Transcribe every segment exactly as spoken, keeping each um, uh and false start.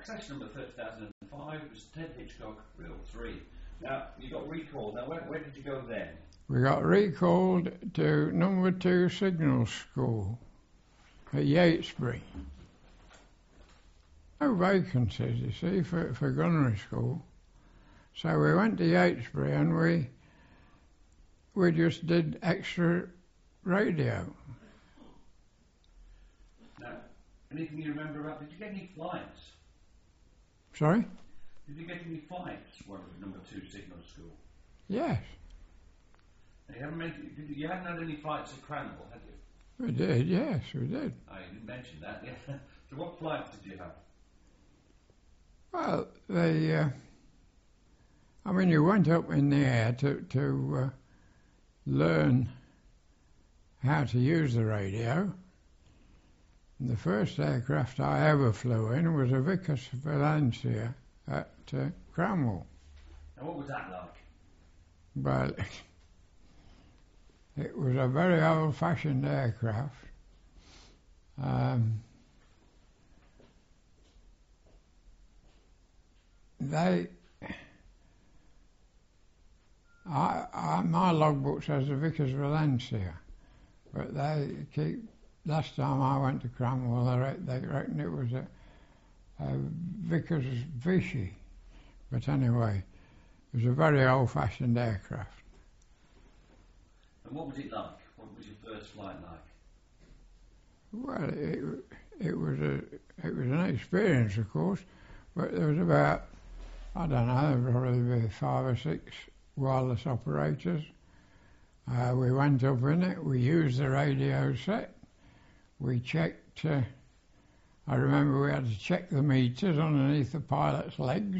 session number thirty thousand five was Ted Hitchcock, Reel three. Now, you got recalled. Now, where, where did you go then? We got recalled to number two signal school at Yatesbury. No vacancies, you see, for, for gunnery school. So we went to Yatesbury and we we just did extra radio. Now, anything you remember about, did you get any flights? Sorry? Did you get any flights while at number two signal school? Yes. You haven't, made, did you, you haven't had any flights at Cranwell, had you? We did, yes, we did. I didn't mention that, yeah. So what flights did you have? Well, they, uh, I mean, you went up in the air to, to uh, learn how to use the radio. And the first aircraft I ever flew in was a Vickers Valencia at uh, Cranwell. Now, what was that like? Well, it was a very old-fashioned aircraft. Um, they, I, I, my logbook says the Vickers Valencia, but they keep. Last time I went to Cranwell, they, re- they reckon it was a, a Vickers Vichy, but anyway, it was a very old-fashioned aircraft. And what was it like? What was your first flight like? Well, it, it was a it was an experience, of course, but there was about, I don't know, there would probably be five or six wireless operators. Uh, we went up in it, we used the radio set, we checked, uh, I remember we had to check the meters underneath the pilot's legs,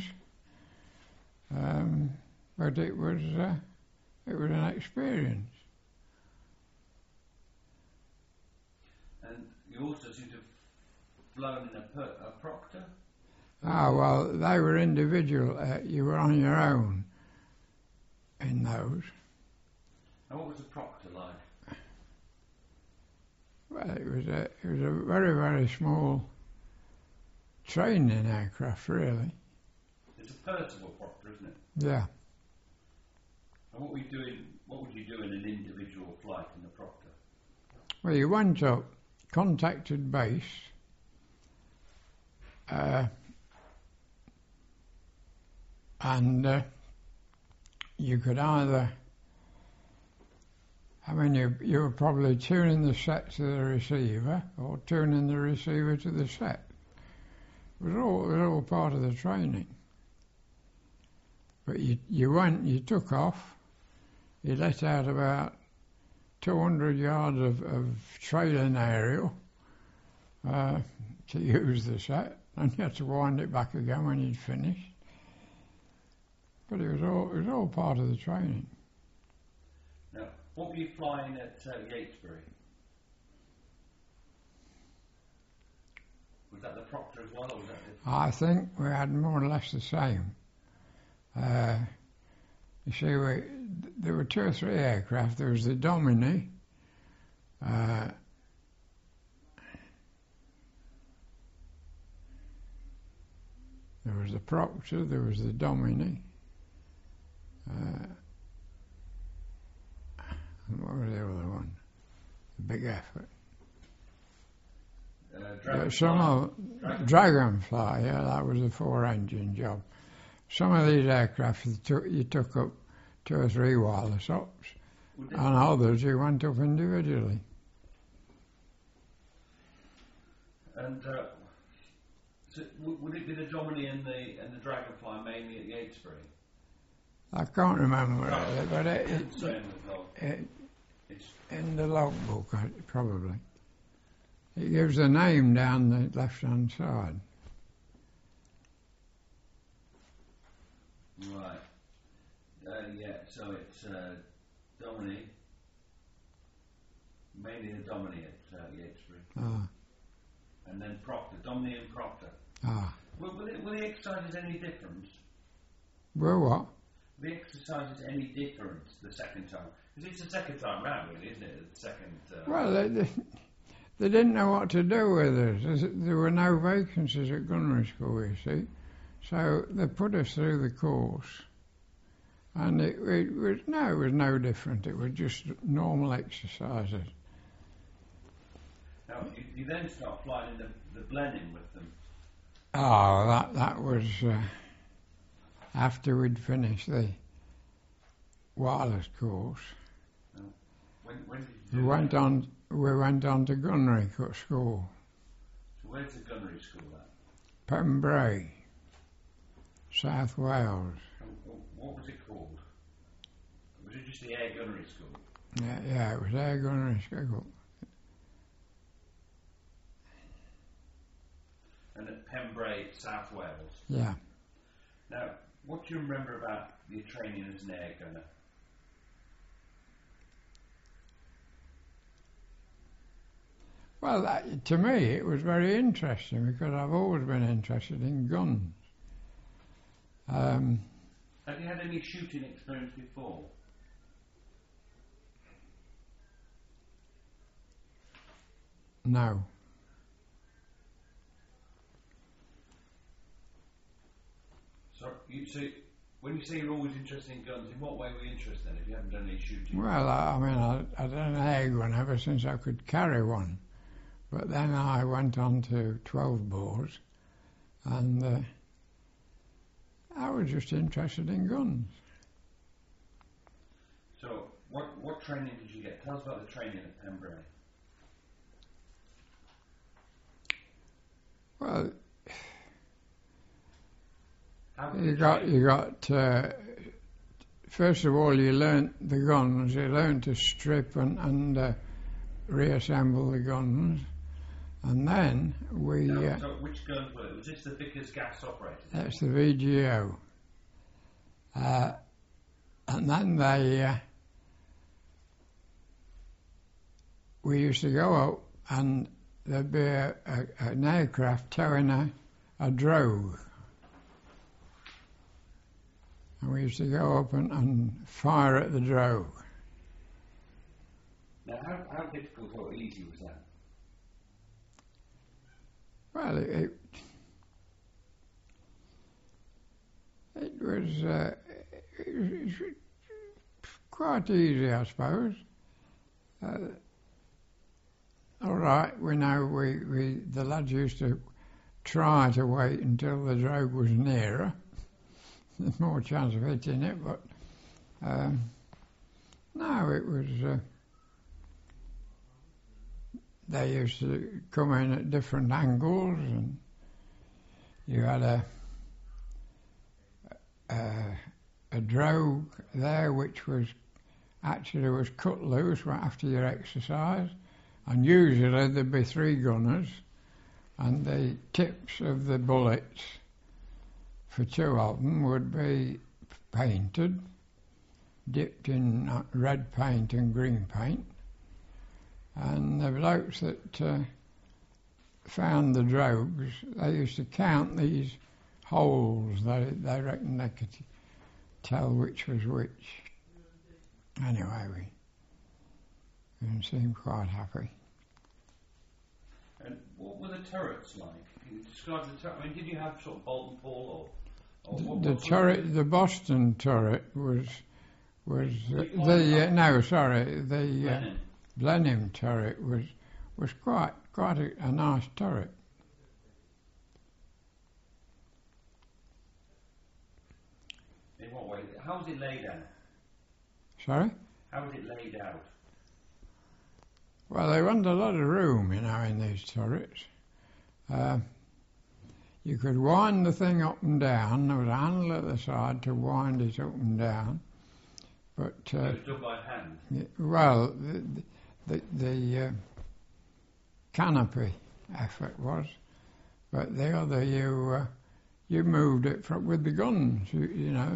um, but it was, uh, it was an experience. And you also seem to have flown in a, per, a Proctor? Ah, well, they were individual. Uh, you were on your own in those. And what was the Proctor like? Well, it was a it was a very very small training aircraft, really. It's a personal Proctor, isn't it? Yeah. And what were you doing? What would you do in an individual flight in the Proctor? Well, you went up, contacted base. Uh, and uh, you could either, I mean, you, you were probably tuning the set to the receiver or tuning the receiver to the set. It was all, it was all part of the training. But you, you went, you took off, you let out about two hundred yards of, of trailing aerial uh, to use the set, and you had to wind it back again when you'd finished. But it was all it was all part of the training. Now, what were you flying at uh, Yatesbury? Was that the Proctor as well, or was that different? I think we had more or less the same. Uh, you see, we, there were two or three aircraft. There was the Domini. Uh, there was the Proctor. There was the Domini. Uh, and what was the other one? The Big Effort. Uh, Uh, Dragonfly. some of Dragonfly. Dragonfly, yeah, that was a four-engine job. Some of these aircraft you took, you took up two or three wireless ops, Would it, and others you went up individually. and uh, so w- would it be the Domini and the and the Dragonfly mainly at Yatesbury? I can't remember it, but it, it, It's saying the log. it, It's in the logbook, I- probably. It gives the name down the left-hand side. right. Uh, yeah. So it's uh, Domini, mainly the Domini at uh, Yatesbury, Ah, and then Proctor, Domini and Proctor. ah. Will, will, it, will the exercises any difference? Well, what? The exercises any different the second time? Because it's the second time round, really, isn't it? The second. Uh, Well, they, they, they didn't know what to do with us. There's- There were no vacancies at gunnery school, you see. So they put us through the course. And it, it was, no, it was no different. It was just normal exercises. Now, you, you then start flying in the, the Blenheim with them. Oh, that, that was uh, after we'd finished the wireless course. When, when did you We do went that? on, we went on to gunnery co- school, So where's the gunnery school at? Pembray, South Wales. And wh- What was it called? Was it just the air gunnery school? Yeah, yeah, it was air gunnery school. And at Pembray, South Wales. Yeah. Now, what do you remember about your training as an air gunner? Well, that, to me, it was very interesting because I've always been interested in guns. Um, Have you had any shooting experience before? no. So, you, so when you say you're always interested in guns, in what way were you interested in if you haven't done any shooting? Well, I, I mean, I, I'd done an air gun ever since I could carry one. But then I went on to twelve bores, and uh, I was just interested in guns. So, what, what training did you get? Tell us about the training at Pembray. Well, How did you you got, train? you got. Uh, first of all, you learnt the guns. You learnt to strip and, and uh, reassemble the guns, and then we. Now, Uh, so which guns were it? Was this the Vickers gas operated? that's the V G O. Uh, and then they. Uh, we used to go up, and there'd be a, a, an aircraft towing a, a drogue. And we used to go up and, and fire at the drogue. Now, how, how difficult or easy was that? Well, it, it, it was uh, it was it was quite easy, I suppose. Uh, all right, we know we, we the lads used to try to wait until the drogue was nearer. There's more chance of hitting it, but um, no, it was. Uh, they used to come in at different angles, and you had a a, a drogue there which was actually was cut loose right after your exercise, and usually there'd be three gunners, and the tips of the bullets for two of them would be painted, dipped in uh, red paint and green paint, and the blokes that uh, found the drogues, they used to count these holes. They, they reckoned they could tell which was which. Anyway, we, we seemed quite happy. And what were the turrets like? Can you describe the turret? I mean, did you have sort of bolt and pull, or, or what, The what sort turret, of- the Boston turret was was uh, Which one? the uh, no, sorry, the uh, Blenheim. Blenheim turret was was quite quite a, a nice turret. In what way? How was it laid out? Sorry. How was it laid out? Well, they wanted a lot of room, you know, in these turrets. Uh, you could wind the thing up and down. There was a handle at the side to wind it up and down. But uh, It was done by hand. y- well, the the, the uh, canopy effort was, but the other you uh, you moved it from, with the guns, you, you know.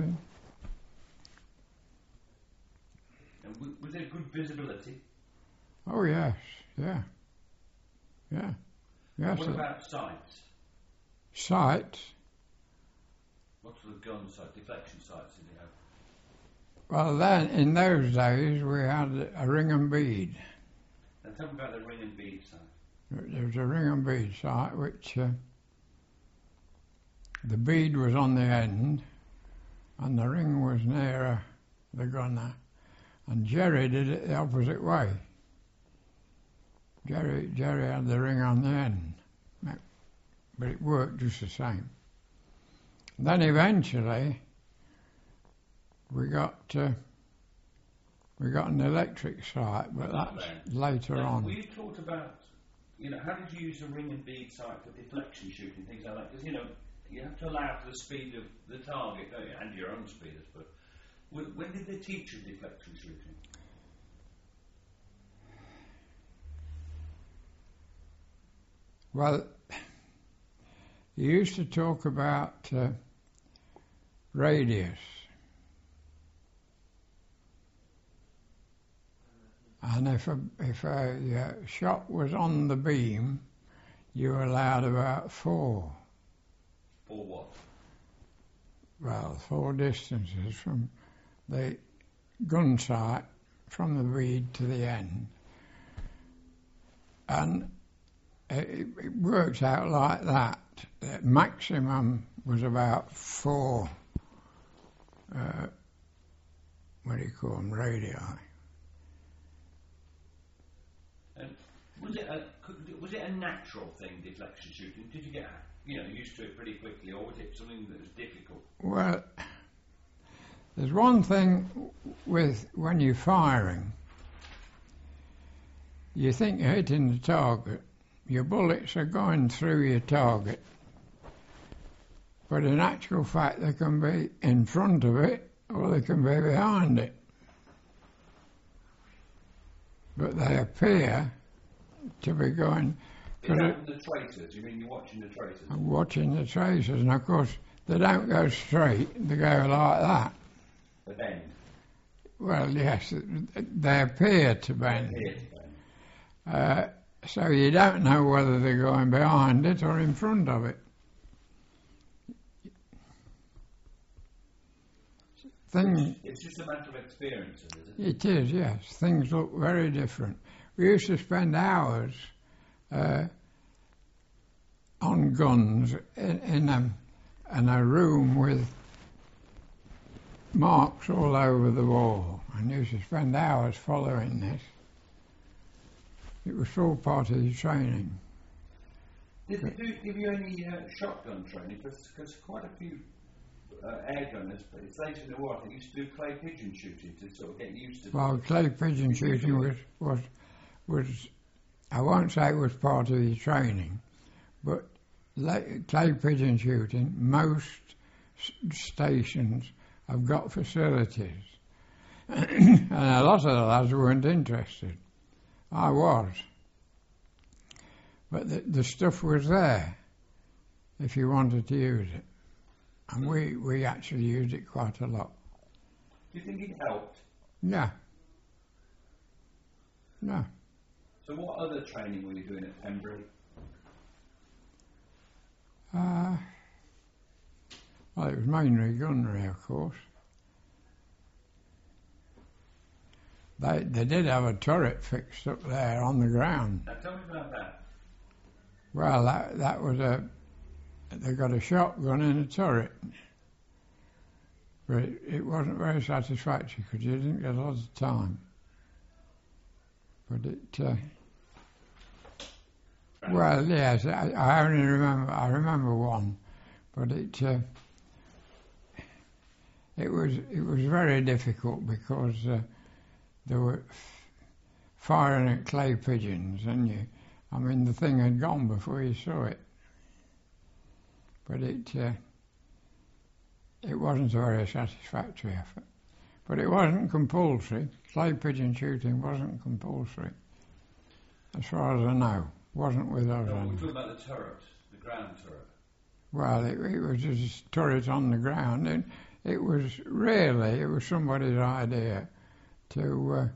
And w- was there good visibility? Oh yes, yeah, yeah, yes. What uh, about sights? Sights. What sort of gun sight, deflection sights did you have? Well, then in those days we had a ring and bead. And tell me about the ring and bead sight. There was a ring and bead sight which uh, the bead was on the end and the ring was nearer the gunner, and Jerry did it the opposite way. Jerry, Jerry had the ring on the end, but it worked just the same. Then eventually we got uh, we got an electric sight, but that's later now, on. We talked about, you know, how did you use a ring and bead sight for deflection shooting, things like that? Because, you know, you have to allow for the speed of the target, don't you, and your own speed, I suppose. When, when did they teach you deflection shooting? Well, you used to talk about uh, radius. And if a, if a uh, shot was on the beam, you were allowed about four. Four what? Well, four distances from the gun sight, from the bead to the end. And it, it worked out like that. The maximum was about four, uh, what do you call them, radii. And was it a could, was it a natural thing, deflection shooting? Did you get, you know, used to it pretty quickly, or was it something that was difficult? Well, there's one thing with when you're firing. You think you're hitting the target. Your bullets are going through your target. But in actual fact, they can be in front of it or they can be behind it. But they appear to be going... Is that the tracers? You mean you're watching the tracers? I'm watching the tracers, and of course, they don't go straight. They go like that. They bend? Well, yes, they appear to bend. They appear to bend. Uh, so you don't know whether they're going behind it or in front of it. Things, it's just a matter of experience, is it? It is, yes. Things look very different. We used to spend hours uh, on guns in, in, a, in a room with marks all over the wall, and used to spend hours following this. It was all part of the training. Did they do, give you any uh, shotgun training? Because quite a few uh, air gunners, but it's later in the war, I think, used to do clay pigeon shooting to sort of get used to. Well, clay pigeon shooting was, was, was, I won't say it was part of the training, but clay pigeon shooting, most stations have got facilities. And a lot of the lads weren't interested. I was. But the, the stuff was there if you wanted to use it. And we, we actually used it quite a lot. Do you think it helped? Yeah. No. So what other training were you doing at Pembrey? Uh, well, it was mainly gunnery, of course. They they did have a turret fixed up there on the ground. Now tell me about that. Well, that that was a... They got a shotgun in a turret. But it, it wasn't very satisfactory because you didn't get a lot of time. But it... Uh, well, yes, I, I only remember... I remember one. But it... Uh, it was it was very difficult because... Uh, They were f- firing at clay pigeons, and you, I mean, the thing had gone before you saw it. But it, uh, it wasn't a very satisfactory effort. But it wasn't compulsory. Clay pigeon shooting wasn't compulsory, as far as I know. Wasn't with us. No, we're talking about the turret, the ground turret. Well, it, it was just a turret on the ground, and it was really, it was somebody's idea to uh,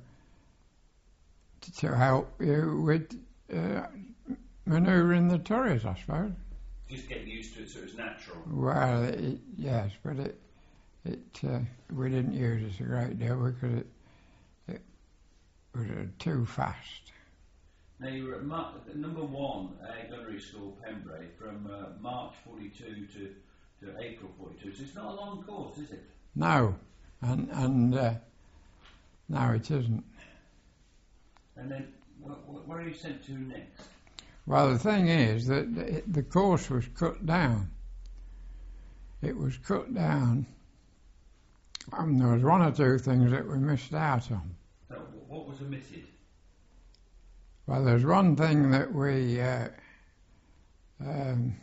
to help you with uh, manoeuvring the turret, I suppose. Just get used to it so it's natural. Well, it, yes, but it it uh, we didn't use it a great deal because it it was uh, too fast. Now you were at Mar- number one Air Gunnery School, Pembrey, from uh, March forty-two to, to April forty-two. So it's not a long course, is it? No, and and uh, no, it isn't. And then wh- wh- where are you sent to next? Well, the thing is that the, the course was cut down. It was cut down, and there was one or two things that we missed out on. So wh- what was omitted? Well, there's one thing that we uh, um,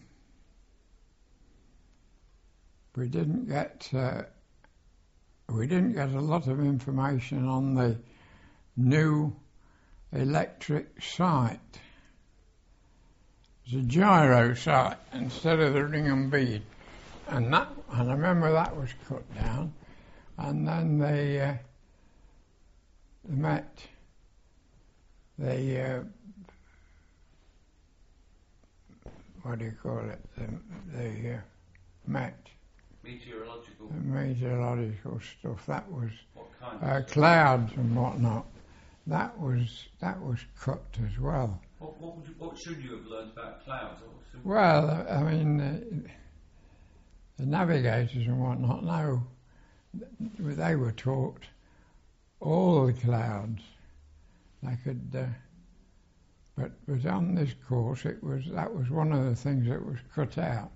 we didn't get. Uh, we didn't get a lot of information on the new electric sight. It's a gyro sight instead of the ring and bead, and that. And I remember that was cut down, and then the uh, the Met. The, uh, what do you call it, the, the uh, Met. Meteorological. The meteorological stuff, that was, What kind uh, of clouds and whatnot, that was, that was cut as well. What, what, would you, what should you have learned about clouds? What was the- Well, I mean, uh, the navigators and whatnot, no, they were taught all the clouds. They could, uh, but but on this course, it was that was one of the things that was cut out.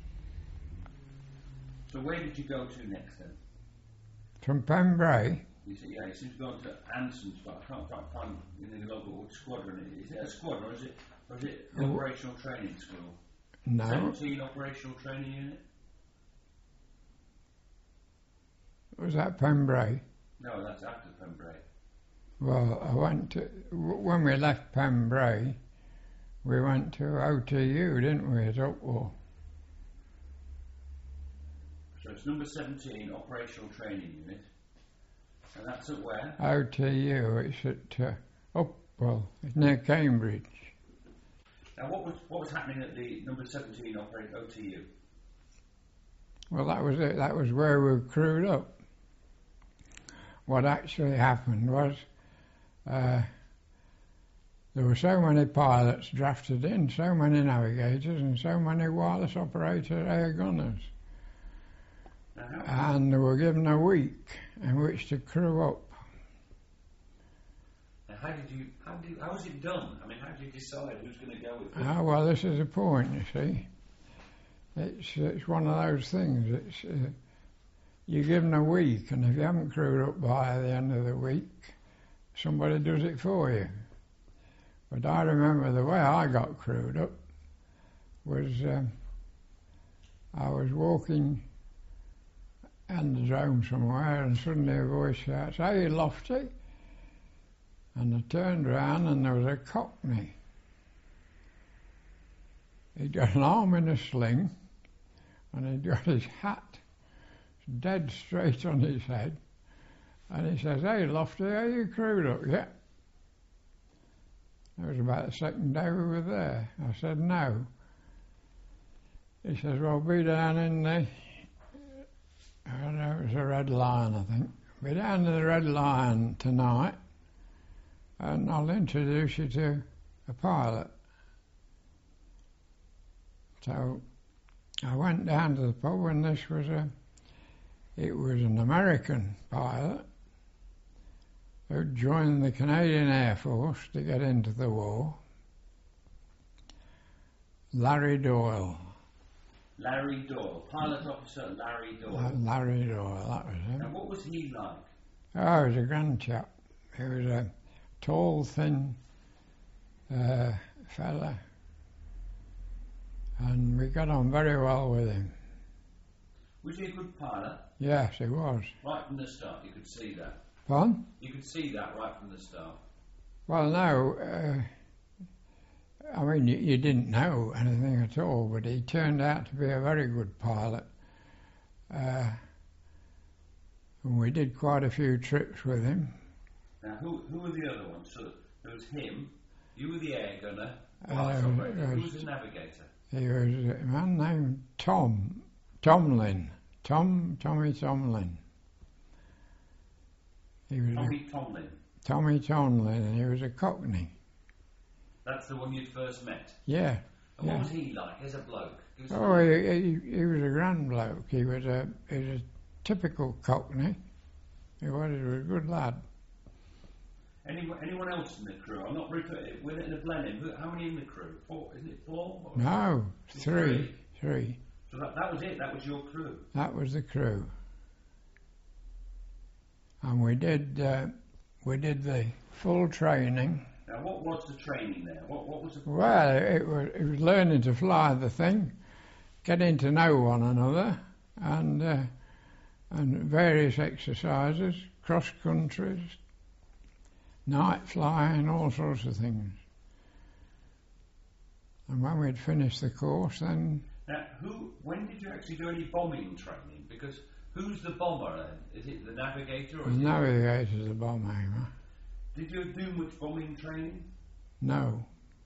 So where did you go to next then? From Pembrey, You said, yeah, you seem to go to Anson's, but I can't quite find in the local what squadron it is. Is it a squadron or is it, or is it the Oh. operational training school? no, seventeen operational training unit? was that Pembrey? No, that's after Pembrey. Well, I went to w- when we left Pembrey, we went to O T U, didn't we, at Upwell? So it's number seventeen, operational training unit. And that's at where? O T U, it's at uh, Upwell, it's near Cambridge. Now what was what was happening at the number seventeen operating O T U? Well, that was it. That was where we were crewed up. What actually happened was uh, there were so many pilots drafted in, so many navigators, and so many wireless operator air gunners, Now, and they were given a week in which to crew up. now how did you how did you, how was it done? I mean, how did you decide who's going to go with who? Ah, well, this is the point, you see. It's it's one of those things. It's uh, you're given a week, and if you haven't crewed up by the end of the week, somebody does it for you. But I remember the way I got crewed up was um, I was walking in the drone somewhere, and suddenly a voice shouts, "Hey, Lofty!" And I turned round, and there was a Cockney. He'd got an arm in a sling, and he'd got his hat dead straight on his head, and he says, "Hey, Lofty, are you crewed up yet?" It was about the second day we were there. I said, "No." He says, "Well, be down in the, I don't know, it was a Red Lion, I think. Be down in the Red Lion tonight, and I'll introduce you to a pilot." So I went down to the pub, and this was a, it was an American pilot who joined the Canadian Air Force to get into the war. Larry Doyle. Larry Doyle, pilot officer Larry Doyle. La- Larry Doyle, that was Now, him. what was he like? Oh, he was a grand chap. He was a tall, thin uh, fella, and we got on very well with him. Was he a good pilot? Yes, he was. Right from the start, you could see that. Fun? You could see that right from the start. Well, no, uh, I mean, you, you didn't know anything at all, but he turned out to be a very good pilot. Uh, and we did quite a few trips with him. Now, who who were the other ones? So there was him, you were the air gunner, Uh, wireless operator. there Who was- was the navigator? He was a man named Tom, Tomlin, Tom, Tommy Tomlin. He was Tommy Tomlin. a, Tommy Tomlin, and he was a Cockney. That's the one you'd first met. Yeah. And yeah. what was he like as a bloke? He was Oh, he, he, he was a grand bloke. He was a, he was a typical Cockney. He was, he was a good lad. Anyone, anyone else in the crew? I'm not referring with it in the Blenheim. Who- How many in the crew? Four? Isn't it four? Or No, It's three. Three. So that, that was it. That was your crew. That was the crew. And we did, uh, we did the full training. Now, what was the training there? What, what was the... Well, it was, it was learning to fly the thing, getting to know one another, and uh, and various exercises, cross countries, night flying, all sorts of things. And when we'd finished the course, then Now, who? When did you actually do any bombing training? Because who's the bomber then? Is it the navigator or the is it... navigator's the bomb aimer. Did you do much bombing training? No.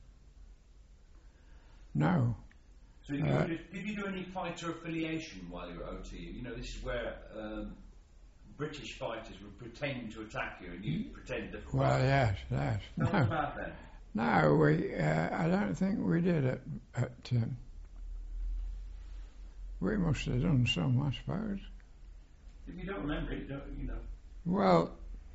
No. So you Uh, did, did you do any fighter affiliation while you were at O T U? You know, this is where um, British fighters would pretend to attack you and you pretend to fight. Well, yes, yes. Tell us No, about that. no, we. Uh, I don't think we did it. At um, we must have done some, I suppose. If you don't remember it, don't, you know. Well,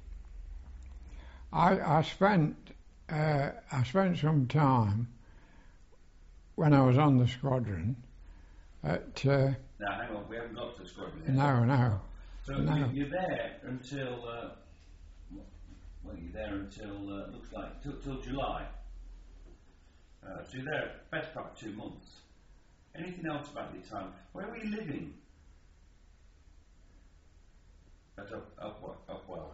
I I spent uh, I spent some time when I was on the squadron at. Uh, Now, hang on, we haven't got to the squadron yet. no, no. So no. you, you're there until, uh, well, you're there until, uh, looks like, till, till July. Uh, so you're there best part of two months. Anything else about your time? Where were you living? At up, up, what, Upwell.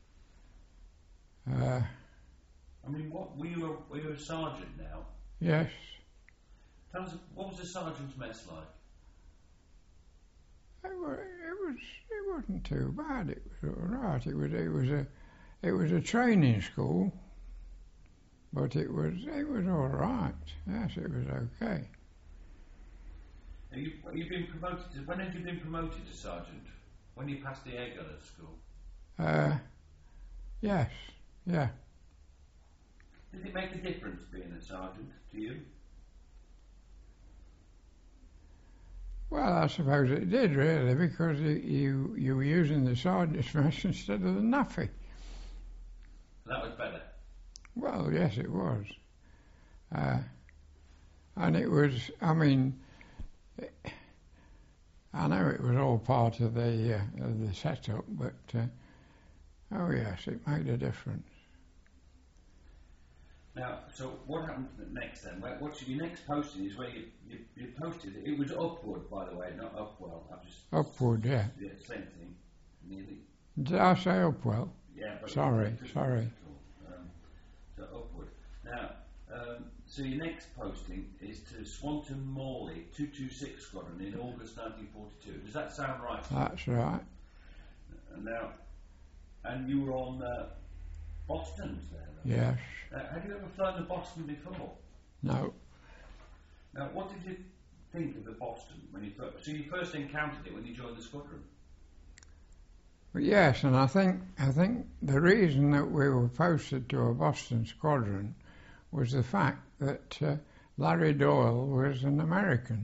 Uh, I mean, what were you? A, were you a sergeant now? yes. Tell us, what was the sergeant's mess like? It was, it was. It wasn't too bad. It was all right. It was. It was a. It was a training school, but it was. It was all right. Yes, it was okay. Have you, have you been promoted to, when had you been promoted to sergeant? When you passed the air gunner school? Uh, yes. Yeah. Did it make a difference being a sergeant to you? Well, I suppose it did really, because you you, you were using the sergeant's mess instead of the naffy. That was better. Well, yes, it was. Uh, and it was. I mean. It, I know it was all part of the uh, of the setup, but uh, oh yes, it made a difference. Now, so what happened next then? Where, what's your next posting is where you, you, you posted it. It was upward, by the way, not Upwell. I've just Upward, yeah. Yeah, same thing, nearly. Did I say Upwell? Yeah, but Sorry, it's sorry. Um, so upward. Now, um, so your next posting is to Swanton Morley two two six Squadron in August nineteen forty-two. Does that sound right? That's right. And now, and you were on uh, Boston's there. Right? Yes. Uh, had you ever flown the Boston before? No. Now, what did you think of the Boston when you first? So you first encountered it when you joined the squadron. But yes, and I think I think the reason that we were posted to a Boston squadron was the fact that uh, Larry Doyle was an American.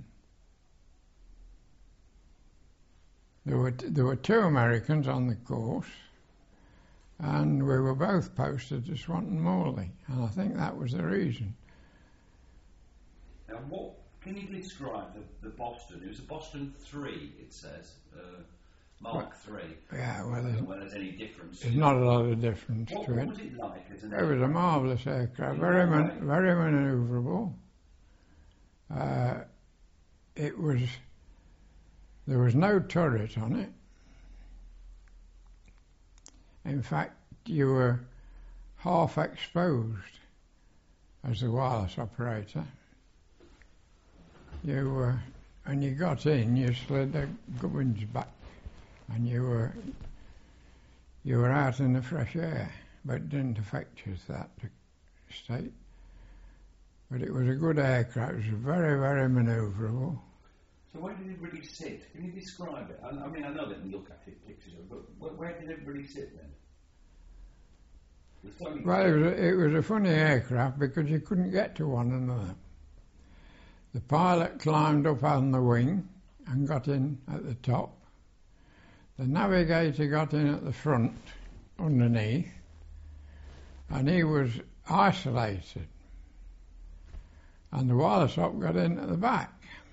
There were t- there were two Americans on the course, and we were both posted to Swanton Morley, and I think that was the reason. Now, what can you describe the, the Boston? It was a Boston three, it says, uh, Mark three. Yeah, well, I don't there's, know whether there's any difference. there's not a lot of difference What, to what it. was it like as an It was a marvellous aircraft, very man- very manoeuvrable. Uh, it was. There was no turret on it. In fact, you were half exposed as the wireless operator. You were, when you got in, you slid the gubbins back, and you were you were out in the fresh air, but it didn't affect you to that state. But it was a good aircraft. It was very, very manoeuvrable. So where did everybody sit? Can you describe it? I, I mean, I know that you look at it, pictures of it, but where, where did everybody sit then? There's so many Well, it was, a, it was a funny aircraft because you couldn't get to one another. The pilot climbed up on the wing and got in at the top. The navigator got in at the front, underneath, and he was isolated. And the wireless op got in at the back.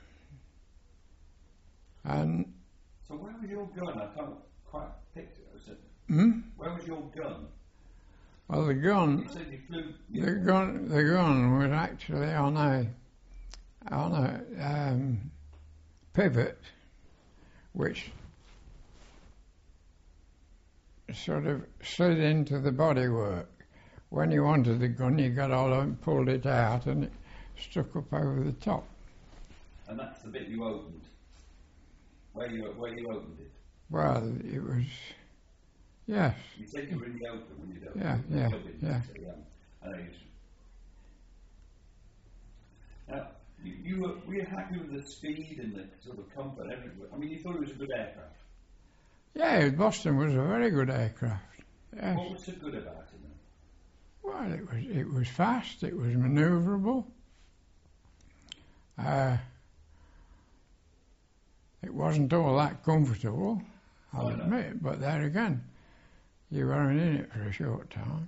And So where was your gun? I can't quite picture it. Was it hmm? Where was your gun? Well, the gun, You said you flew. the gun, the gun was actually on a on a um, pivot, which sort of slid into the bodywork. When you wanted the gun, you got all of it and pulled it out, and it stuck up over the top. And that's the bit you opened. Where you where you opened it. Well, it was, yes, You said you were in the open when you did it. Yeah, You yeah, opened it, yeah. so, yeah. I know you. Now, you, you were were you happy with the speed and the sort of comfort and everything? I mean, you thought it was a good aircraft. yeah. Boston was a very good aircraft. Yes. What was so good about it then? Well, it was it was fast. It was manoeuvrable. Uh, it wasn't all that comfortable, I'll Oh, no. admit. But there again, you were only in it for a short time.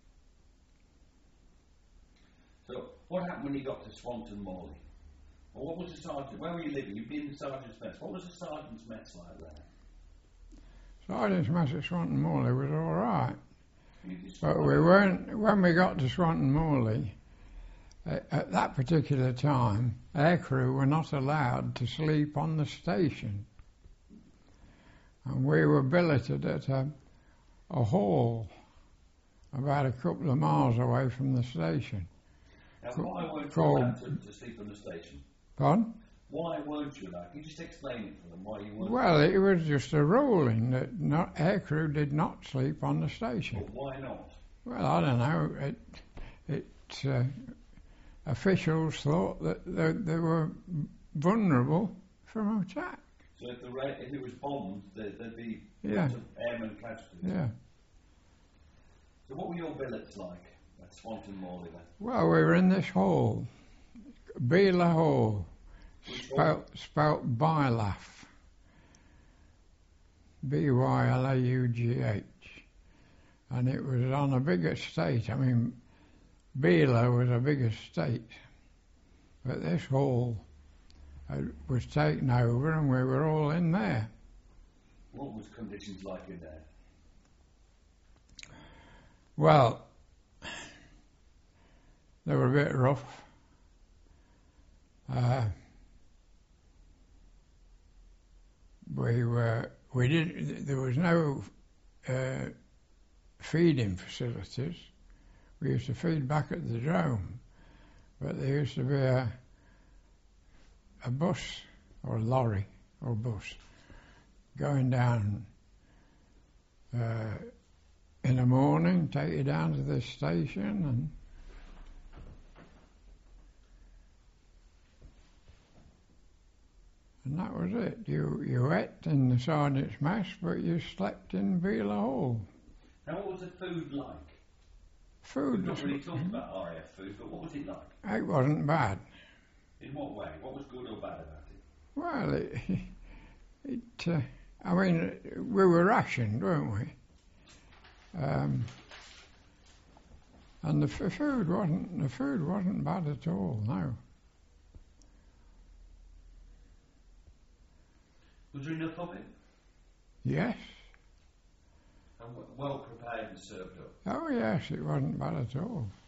So, what happened when you got to Swanton Morley? Or what was the sergeant? Where were you living? You'd been in the sergeant's mess. What was the sergeant's mess like there? Sergeant's mess at Swanton Morley was all right, Can you just- but we weren't. When we got to Swanton Morley, uh, at that particular time, aircrew were not allowed to sleep on the station, and we were billeted at a, a hall about a couple of miles away from the station. Now, why weren't you called- allowed to, to sleep on the station? Pardon? Why weren't you allowed? Can you just explain it for them? Why you weren't? Well, it was just a ruling that not, aircrew did not sleep on the station. But why not? Well, I don't know. It, it uh, officials thought that they, they were vulnerable from attack. So if the ra- if it was bombed, there, there'd be Yeah. lots of airmen casualties. Yeah. So what were your billets like at Swanton Morley then? Well, we were in this hall, Beela Hall, Which spelt, spelt Bylaf, B Y L A U G H, and it was on a big estate. I mean, Beela was a big estate, but this hall uh, was taken over, and we were all in there. What was conditions like in there? Well, they were a bit rough. Uh, we were, we did, there was no uh, feeding facilities. We used to feed back at the drome, but there used to be a, a bus or a lorry or bus going down uh, in the morning, take you down to the station, and and that was it. You you ate in the sergeant's mess, but you slept in Beela Hall. Now what was the food like? Food We've was, not really talked about R A F food, but what was it like? it wasn't bad. In what way? What was good or bad about it? Well, it, it uh, I mean, we were rationed, weren't we? Um, and the f- food wasn't the food wasn't bad at all. No. Was there enough of it? Yes. And w- well prepared and served up? Oh yes, it wasn't bad at all.